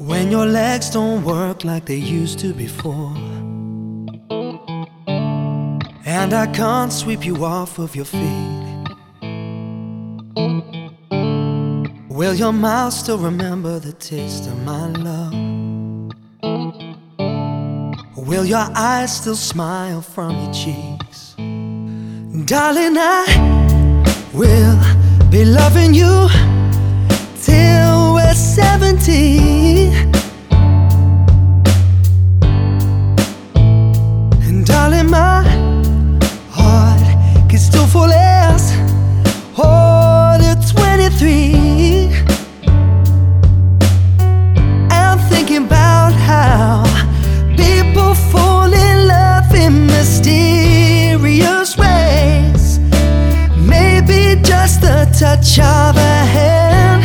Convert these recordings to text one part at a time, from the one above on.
When your legs don't work like they used to before, and I can't sweep you off of your feet, will your mouth still remember the taste of my love? Will your eyes still smile from your cheeks? Darling, I will be loving you till we're 70. And darling, my heart can still fall as hard at 23. I'm thinking about how people fall in love in mysterious ways. Maybe just the touch of a hand.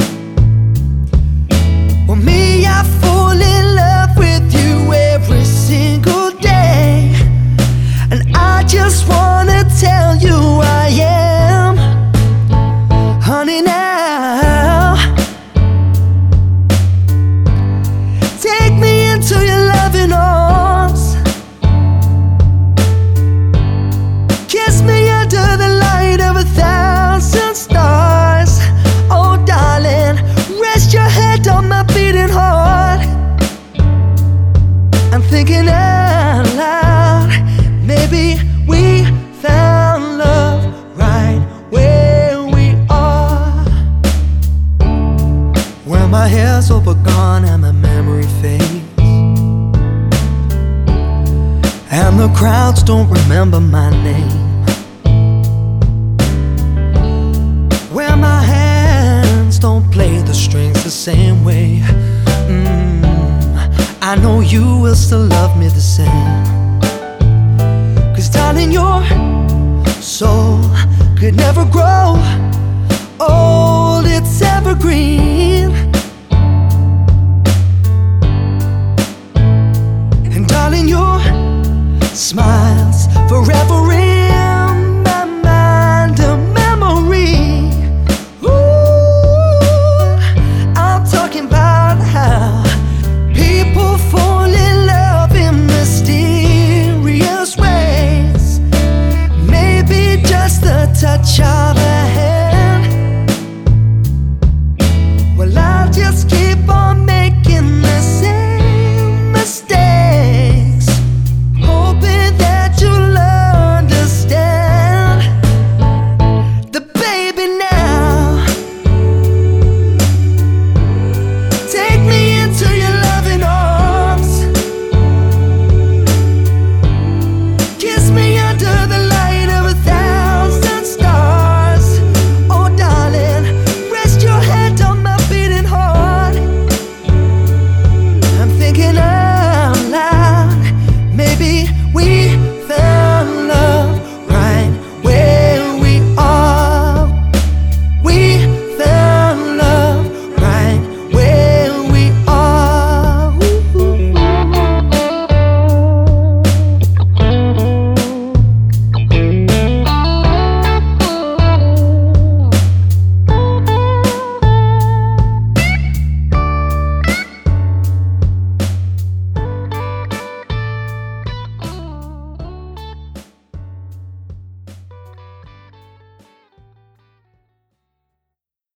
Well, me, I fall in love with you every single day, and I just wanna tell you I am, honey, now. Take me into your loving arms, kiss me under the light of 1,000 stars. Oh darling, rest your head on my beating heart. I'm thinking out loud, maybe we found love right where we are, where my hair's all but gone and my memory fades, and the crowds don't remember my name, where my hands don't play the strings the same way. I know you will still love me the same, 'cause darling, your soul could never grow old, it's evergreen.